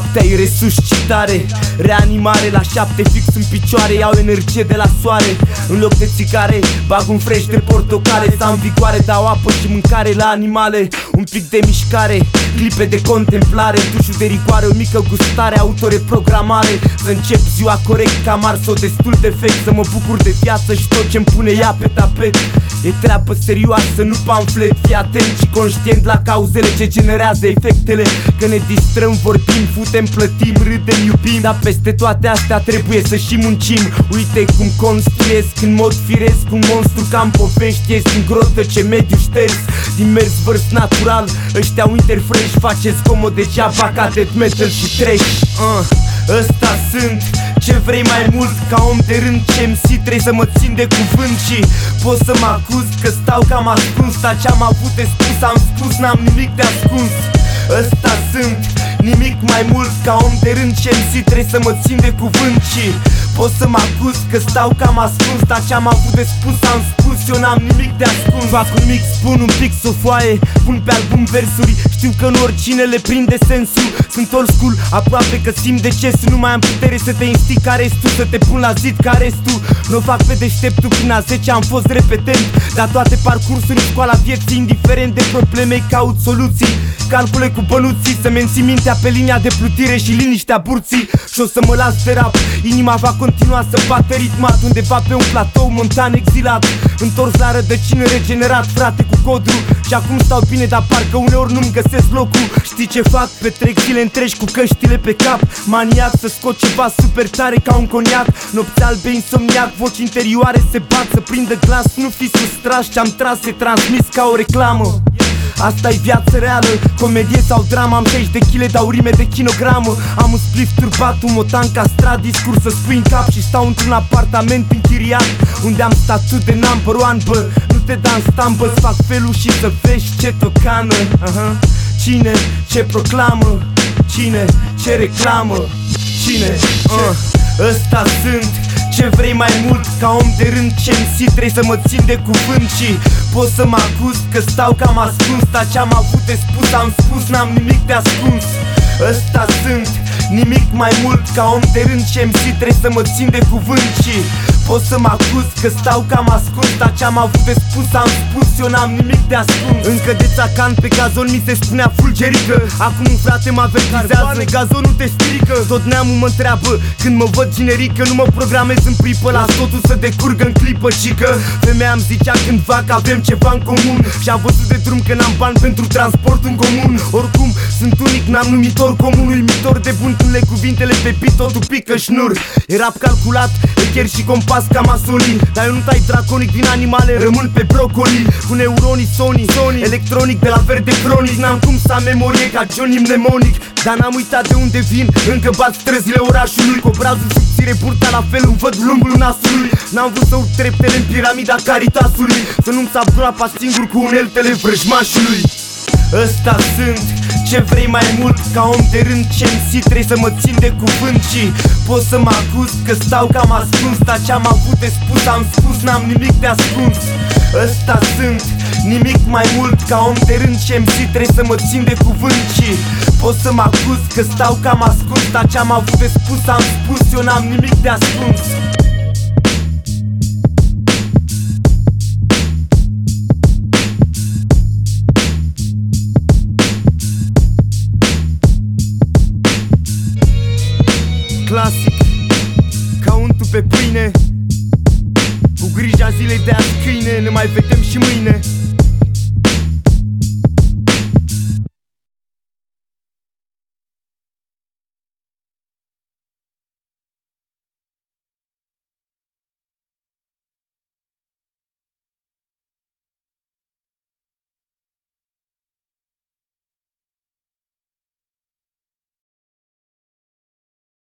Noaptea e resuscitare, reanimare la 7 fix în picioare. Iau energie de la soare, în loc de țigare bag un fresh de portocale. Să am vigoare, dau apă și mâncare la animale. Un pic de mișcare, clipe de contemplare, dușul de rigoare, o mică gustare, autoreprogramare. Să încep ziua corect ca Mars, o destul de fake. Să mă bucur de viață și tot ce-mi pune ea pe tapet. E treabă serioasă, nu pamflet. Fii atent și conștient la cauzele ce generează efectele. Că ne distrăm, vorbim, futem, plătim, râdem, iubim. Dar peste toate astea trebuie să și muncim. Uite cum construiesc în mod firesc un monstru ca în povești. Ies din grotă, ce mediu șters, din mers vărs natural. Ăștia winter fresh, faceți comod degeaba ca death metal și trash. Ăsta sunt, ce vrei mai mult ca om de rând. Ce MC trebuie să mă țin de cuvânt și pot să mă acuz că stau cam ascuns. Dar ce-am avut de spus am spus, n-am nimic de ascuns. Ăsta sunt, nimic mai mult ca om de rând. Ce MC trebuie să mă țin de cuvânt și pot să mă acuz că stau cam ascuns. Dar ce-am avut de spus am spus, eu n-am nimic de ascuns. Fac un mix, pun un pic o foaie, pun pe album versuri. Știu că nu oricine le prinde sensul. Sunt old school, aproape că simt decesul. Nu mai am putere să te instig ca restul, să te pun la zid ca restul. Nu fac pe deșteptul, prin a 10 am fost repetent. Dar toate parcursul în școala vieții, indiferent de probleme, caut soluții. Calcule cu bănuții, să menții mintea pe linia de plutire și liniștea burții. Și o să mă las de rap, inima va continua să bată ritmat. Undeva pe un platou montan exilat, întors la rădăcină, regenerat, frate, cu codru. Și acum stau bine, dar parcă uneori nu-mi găsesc locul. Știi ce fac? Petrec zile întregi cu căștile pe cap, maniac să scot ceva super tare ca un coniac. Nopți albe, insomniac, voci interioare se bat să prindă glas. Nu fi sustras, ce-am tras e transmis ca o reclamă. Asta-i viață reală, comedie sau dramă. Am 60 de kg, dau rime de kilogramă. Am un spliff turbat, un motan castrat, discurs să spui în cap. Și stau într-un apartament închiriat, unde am statut de number one, bă. Nu te da în stambă, fac felul și să vezi ce tocană. Cine ce proclamă, cine ce reclamă, cine ăsta sunt, ce vrei mai mult ca om de rând. Ce MC trebuie să mă țin de cuvânt și pot să mă acuz că stau cam ascuns. Dar ce-am avut de spus am spus, n-am nimic de ascuns. Ăsta sunt, nimic mai mult ca om de rând. Ce MC trebuie să mă țin de cuvânt și pot să mă acuz că stau cam ascuns. Dar ce-am avut de spus am spus, eu n-am nimic de ascuns. Încă de țacan pe gazon mi se spunea fulgerică. Acum un frate mă avertizează, gazonul te strică. Tot neamul mă întreabă când mă văd generică. Nu mă programez în pripă, las totul să decurgă în clipă, cică. Femeia îmi zicea cândva că avem ceva în comun și am văzut de drum că n-am bani pentru transport în comun. Oricum sunt unic, n-am numitor comun. Uimitor de bun când le cuvintele pe beat, totul pică șnur. E rap calculat, e chiar și compas ca masonii. Dar eu nu tai draconic din animale, rămân pe brocoli. Cu neuronii Sony, electronic de la verde cronic. N-am cum să am memorie ca Johnny mnemonic. Dar n-am uitat de unde vin, încă bat străzile orașului. Cu obrazul subțire, burta la fel, îmi văd lungul nasului. N-am vrut să urc treptele în piramida Caritasului, să nu-mi sap groapa singur cu uneltele vrăjmașului. Ăsta sunt, ce vrei mai mult ca om de rând. Ce MC trebuie să mă țin de cuvânt și pot să mă acuz că stau cam ascuns. Dar ce-am avut de spus am spus, n-am nimic de ascuns. Ăsta sunt, nimic mai mult ca om de rând. Ce MC trebuie să mă țin de cuvânt și pot să mă acuz că stau cam ascuns. Dar ce-am avut de spus am spus, eu n-am nimic de ascuns. Clasic, ca untul pe pâine, cu grija zilei de azi câine. Ne mai vedem și mâine.